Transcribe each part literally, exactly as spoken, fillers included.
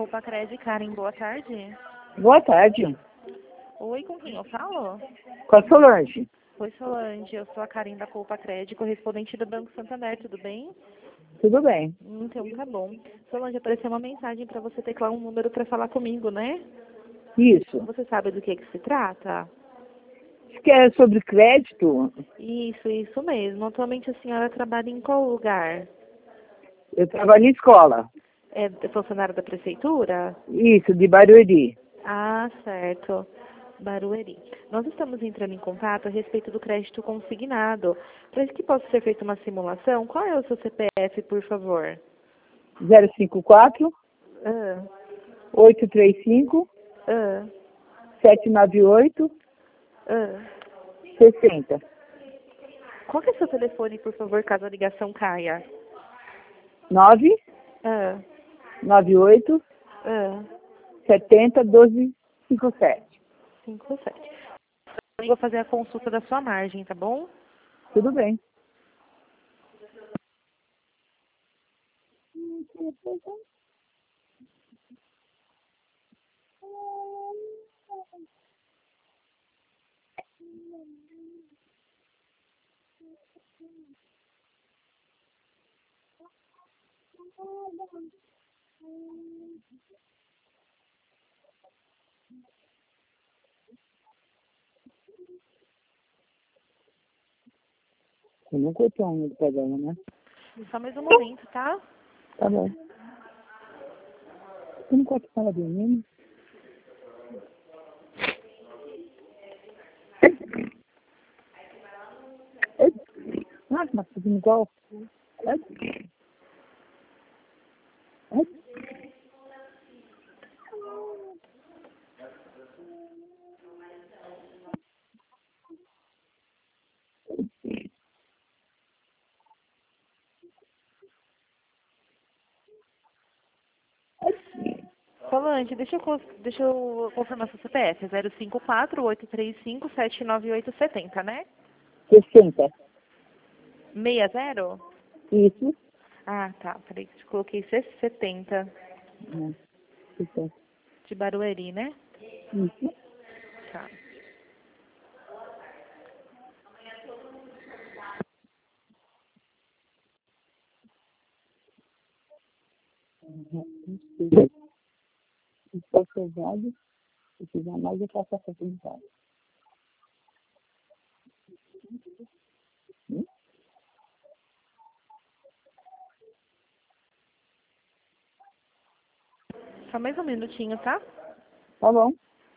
Copa Cred, Karen, boa tarde. Boa tarde. Oi, com quem eu falo? Com a Solange. Oi, Solange, eu sou a Karen da Copa Cred, correspondente do Banco Santander, tudo bem? Tudo bem. Então tá bom. Solange, apareceu uma mensagem para você teclar um número para falar comigo, né? Isso. Você sabe do que que se trata? Isso que é sobre crédito? Isso, isso mesmo. Atualmente a senhora trabalha em qual lugar? Eu trabalho em escola. É funcionária da prefeitura? Isso, de Barueri. Ah, certo. Barueri. Nós estamos entrando em contato a respeito do crédito consignado. Para que possa ser feita uma simulação, qual é o seu C P F, por favor? zero cinco quatro, Ah, oito três cinco, ah, sete nove oito, ah. sessenta. Qual que é o seu telefone, por favor, caso a ligação caia? nove Ah, nove oito, ah. setenta, doze, cinquenta e sete. cinco sete. Eu vou fazer a consulta da sua margem, tá bom? Tudo bem. Eu não cortei um do programa, né? Só mais um momento, tá? Tá bom. Você não corta fala de mim? Nossa, mas tudo igual. Solange, deixa eu, cons- deixa eu confirmar seu C P F. É zero cinco quatro, oito três cinco, sete nove oito sete zero, né? sessenta. sessenta? Isso. Ah, tá. Peraí, eu coloquei C setenta Não, sessenta. de Barueri, né? Isso. Tá. Se for pesado, se quiser mais, eu faço a facilidade. Hum? Só mais um minutinho, tá? Tá bom.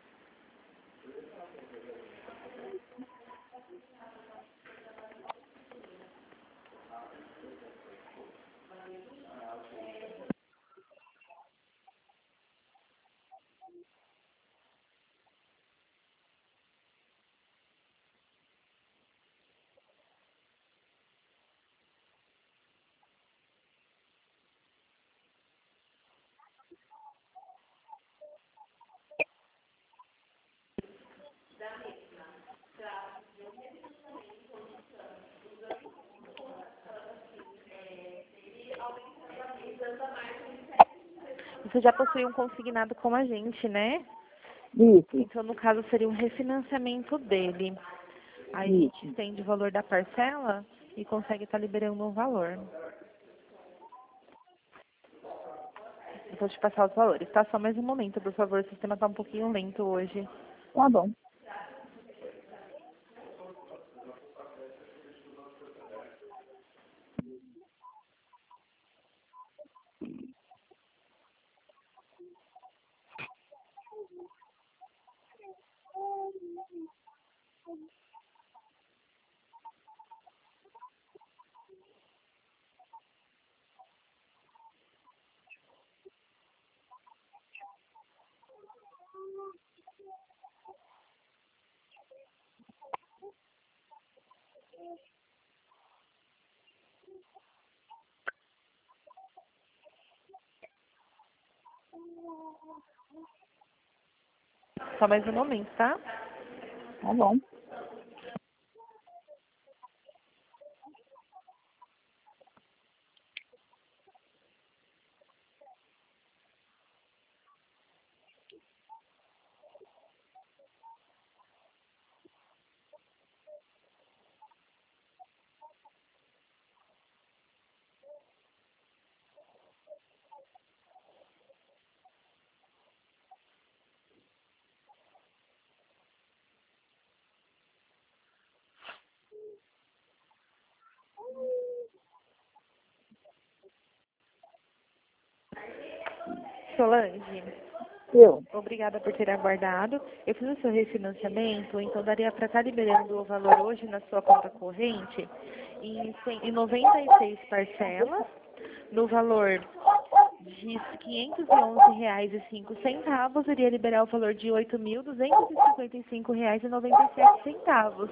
Você já possui um consignado com a gente, né? Isso. Então, no caso, seria um refinanciamento dele. Aí a gente Isso. estende o valor da parcela e consegue estar liberando um valor. Eu vou te passar os valores, tá? Só mais um momento, por favor. O sistema tá um pouquinho lento hoje. Tá bom. Só mais um momento, tá? Tá bom. Solange, Eu. obrigada por ter aguardado. Eu fiz o seu refinanciamento, então daria para estar liberando o valor hoje na sua conta corrente em, cem em noventa e seis parcelas, no valor de quinhentos e onze reais e cinco centavos, iria liberar o valor de oito mil duzentos e cinquenta e cinco reais e noventa e sete centavos.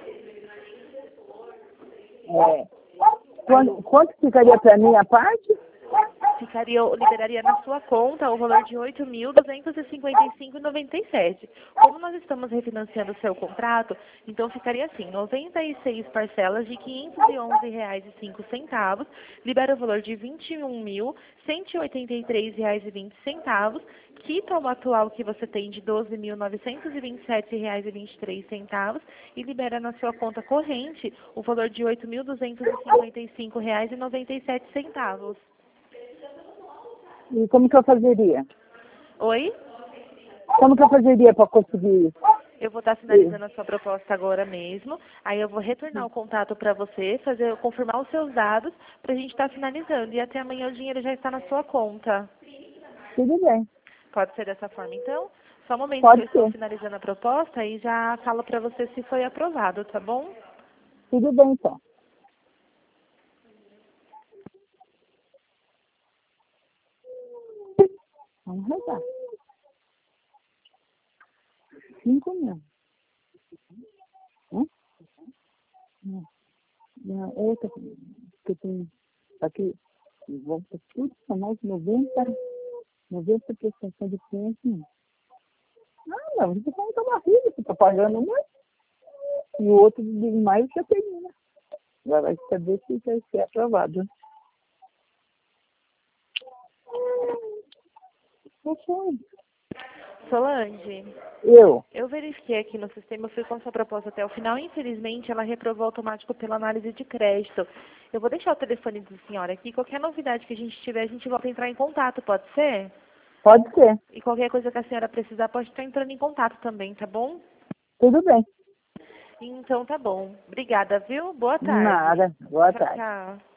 É, quanto, quanto ficaria para mim a parte? Ficaria, eu liberaria na sua conta o valor de oito mil duzentos e cinquenta e cinco reais e noventa e sete centavos. Como nós estamos refinanciando o seu contrato, então ficaria assim, noventa e seis parcelas de quinhentos e onze reais e cinco centavos, libera o valor de vinte e um mil cento e oitenta e três reais e vinte centavos, quita o atual que você tem de doze mil novecentos e vinte e sete reais e vinte e três centavos e libera na sua conta corrente o valor de oito mil duzentos e cinquenta e cinco reais e noventa e sete centavos. E como que eu fazeria? Oi? Como que eu fazeria para conseguir isso? Eu vou estar finalizando a sua proposta agora mesmo. Aí eu vou retornar o contato para você, fazer, confirmar os seus dados, para a gente estar finalizando. E até amanhã o dinheiro já está na sua conta. Tudo bem. Pode ser dessa forma, então? Só um momento Pode que eu estou ser. finalizando a proposta e já falo para você se foi aprovado, tá bom? Tudo bem, então. Vamos rezar. Cinco mil. Hã? Não. Não, outra que tem aqui, volta tudo, são mais noventa, noventa prestação de quinhentos mil. Ah, não, você não está barriga, você está pagando mais. E o outro de mais já termina. Agora vai saber se vai ser aprovado. Fechou. Solange, Eu. eu verifiquei aqui no sistema, eu fui com a sua proposta até o final. Infelizmente, ela reprovou automático pela análise de crédito. Eu vou deixar o telefone do senhor aqui. Qualquer novidade que a gente tiver, a gente volta a entrar em contato, pode ser? Pode ser. E qualquer coisa que a senhora precisar, pode estar entrando em contato também, tá bom? Tudo bem. Então tá bom. Obrigada, viu? Boa tarde. Nada. Boa Tchau, tarde. tchau.